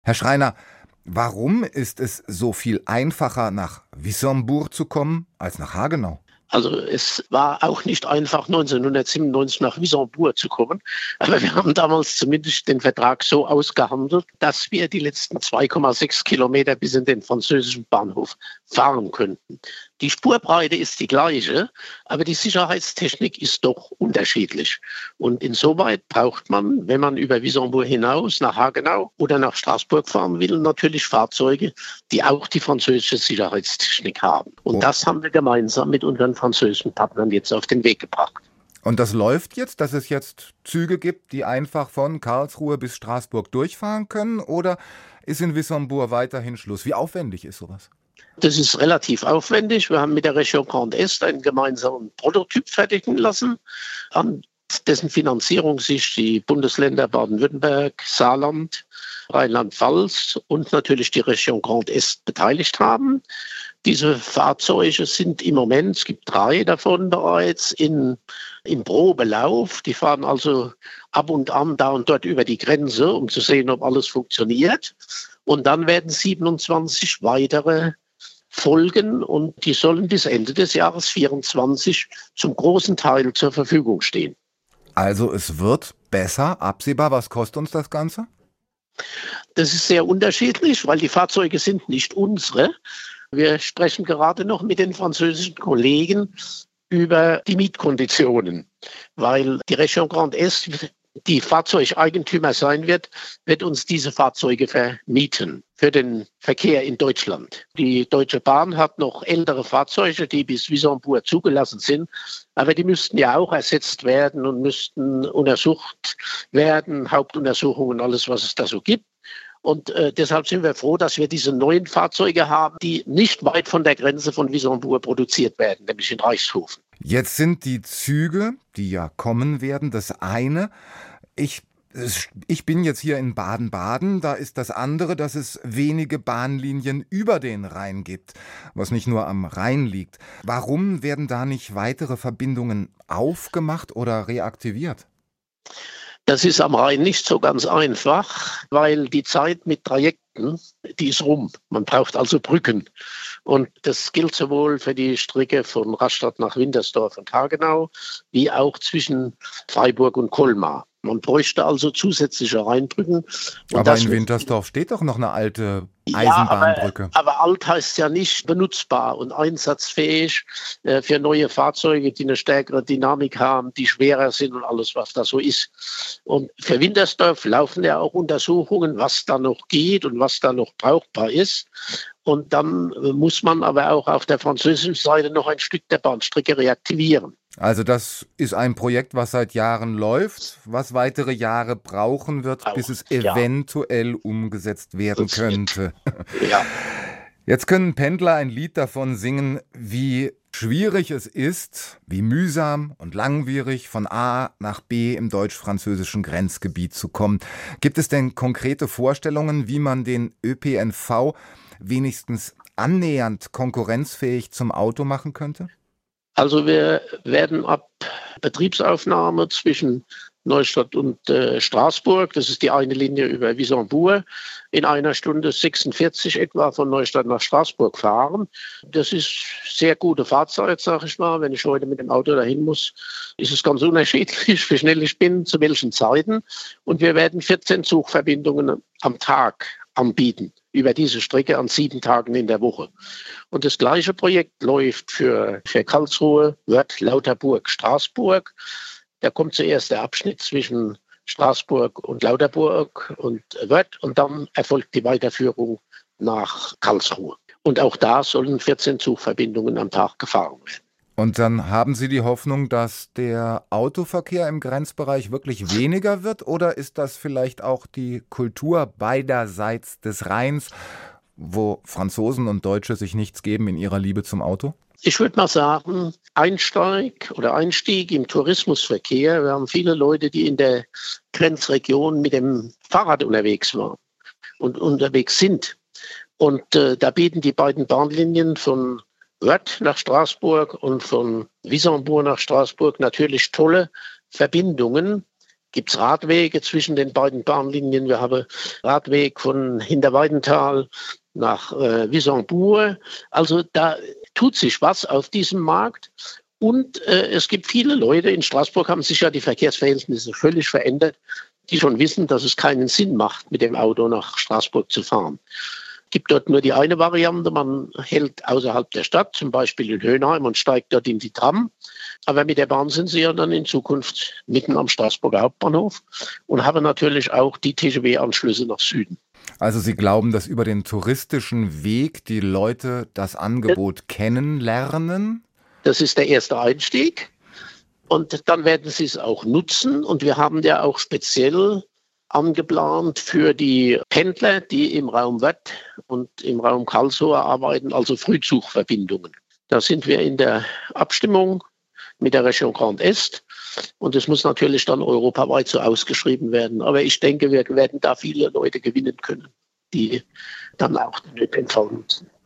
Herr Schreiner, warum ist es so viel einfacher, nach Wissembourg zu kommen, als nach Hagenau? Also es war auch nicht einfach, 1997 nach Wissembourg zu kommen. Aber wir haben damals zumindest den Vertrag so ausgehandelt, dass wir die letzten 2,6 Kilometer bis in den französischen Bahnhof fahren könnten. Die Spurbreite ist die gleiche, aber die Sicherheitstechnik ist doch unterschiedlich. Und insoweit braucht man, wenn man über Wissembourg hinaus nach Hagenau oder nach Straßburg fahren will, natürlich Fahrzeuge, die auch die französische Sicherheitstechnik haben. Und das haben wir gemeinsam mit unseren französischen Partnern jetzt auf den Weg gebracht. Und das läuft jetzt, dass es jetzt Züge gibt, die einfach von Karlsruhe bis Straßburg durchfahren können? Oder ist in Wissembourg weiterhin Schluss? Wie aufwendig ist sowas? Das ist relativ aufwendig. Wir haben mit der Région Grand Est einen gemeinsamen Prototyp fertigen lassen, an dessen Finanzierung sich die Bundesländer Baden-Württemberg, Saarland, Rheinland-Pfalz und natürlich die Région Grand Est beteiligt haben. Diese Fahrzeuge sind im Moment, es gibt 3 davon bereits, im Probelauf. Die fahren also ab und an da und dort über die Grenze, um zu sehen, ob alles funktioniert. Und dann werden 27 weitere folgen und die sollen bis Ende des Jahres 2024 zum großen Teil zur Verfügung stehen. Also es wird besser, absehbar. Was kostet uns das Ganze? Das ist sehr unterschiedlich, weil die Fahrzeuge sind nicht unsere. Wir sprechen gerade noch mit den französischen Kollegen über die Mietkonditionen, weil die Région Grand Est, die Fahrzeugeigentümer sein wird uns diese Fahrzeuge vermieten für den Verkehr in Deutschland. Die Deutsche Bahn hat noch ältere Fahrzeuge, die bis Wissembourg zugelassen sind, aber die müssten ja auch ersetzt werden und müssten untersucht werden, Hauptuntersuchungen, alles, was es da so gibt. Und deshalb sind wir froh, dass wir diese neuen Fahrzeuge haben, die nicht weit von der Grenze von Wissembourg produziert werden, nämlich in Reichshofen. Jetzt sind die Züge, die ja kommen werden, das eine. Ich bin jetzt hier in Baden-Baden, da ist das andere, dass es wenige Bahnlinien über den Rhein gibt, was nicht nur am Rhein liegt. Warum werden da nicht weitere Verbindungen aufgemacht oder reaktiviert? Das ist am Rhein nicht so ganz einfach, weil die Zeit mit Trajekten, die ist rum. Man braucht also Brücken. Und das gilt sowohl für die Strecke von Rastatt nach Wintersdorf und Hagenau, wie auch zwischen Freiburg und Colmar. Man bräuchte also zusätzliche Rheinbrücken. Aber in Wintersdorf steht doch noch eine alte Eisenbahnbrücke. Ja, aber alt heißt ja nicht benutzbar und einsatzfähig für neue Fahrzeuge, die eine stärkere Dynamik haben, die schwerer sind und alles, was da so ist. Und für Wintersdorf laufen ja auch Untersuchungen, was da noch geht und was da noch brauchbar ist. Und dann muss man aber auch auf der französischen Seite noch ein Stück der Bahnstrecke reaktivieren. Also das ist ein Projekt, was seit Jahren läuft, was weitere Jahre brauchen wird, bis es eventuell umgesetzt werden könnte. Ja. Jetzt können Pendler ein Lied davon singen, wie schwierig es ist, wie mühsam und langwierig von A nach B im deutsch-französischen Grenzgebiet zu kommen. Gibt es denn konkrete Vorstellungen, wie man den ÖPNV wenigstens annähernd konkurrenzfähig zum Auto machen könnte? Also wir werden ab Betriebsaufnahme zwischen Neustadt und Straßburg, das ist die eine Linie über Wissembourg, in 1 Stunde 46 etwa von Neustadt nach Straßburg fahren. Das ist sehr gute Fahrzeit, sage ich mal. Wenn ich heute mit dem Auto dahin muss, ist es ganz unterschiedlich, wie schnell ich bin, zu welchen Zeiten. Und wir werden 14 Zugverbindungen am Tag anbieten über diese Strecke an 7 Tagen in der Woche. Und das gleiche Projekt läuft für Karlsruhe, Wörth, Lauterburg, Straßburg. Da kommt zuerst der Abschnitt zwischen Straßburg und Lauterburg und Wörth und dann erfolgt die Weiterführung nach Karlsruhe. Und auch da sollen 14 Zugverbindungen am Tag gefahren werden. Und dann haben Sie die Hoffnung, dass der Autoverkehr im Grenzbereich wirklich weniger wird? Oder ist das vielleicht auch die Kultur beiderseits des Rheins, wo Franzosen und Deutsche sich nichts geben in ihrer Liebe zum Auto? Ich würde mal sagen, Einstieg im Tourismusverkehr. Wir haben viele Leute, die in der Grenzregion mit dem Fahrrad unterwegs waren und unterwegs sind. Und da bieten die beiden Bahnlinien von Wörth nach Straßburg und von Wissembourg nach Straßburg natürlich tolle Verbindungen, gibt es Radwege zwischen den beiden Bahnlinien. Wir haben Radweg von Hinterweidenthal nach Wissembourg. Also da tut sich was auf diesem Markt. Und es gibt viele Leute, in Straßburg haben sich ja die Verkehrsverhältnisse völlig verändert, die schon wissen, dass es keinen Sinn macht, mit dem Auto nach Straßburg zu fahren. Es gibt dort nur die eine Variante, man hält außerhalb der Stadt, zum Beispiel in Höhenheim, und steigt dort in die Tram. Aber mit der Bahn sind Sie ja dann in Zukunft mitten am Straßburger Hauptbahnhof und haben natürlich auch die TGV-Anschlüsse nach Süden. Also Sie glauben, dass über den touristischen Weg die Leute das Angebot kennenlernen? Das ist der erste Einstieg. Und dann werden sie es auch nutzen. Und wir haben ja auch speziell angeplant für die Pendler, die im Raum Wörth und im Raum Karlsruhe arbeiten, also Frühzugverbindungen. Da sind wir in der Abstimmung mit der Region Grand Est. Und es muss natürlich dann europaweit so ausgeschrieben werden. Aber ich denke, wir werden da viele Leute gewinnen können, die dann auch den ÖPNV nutzen.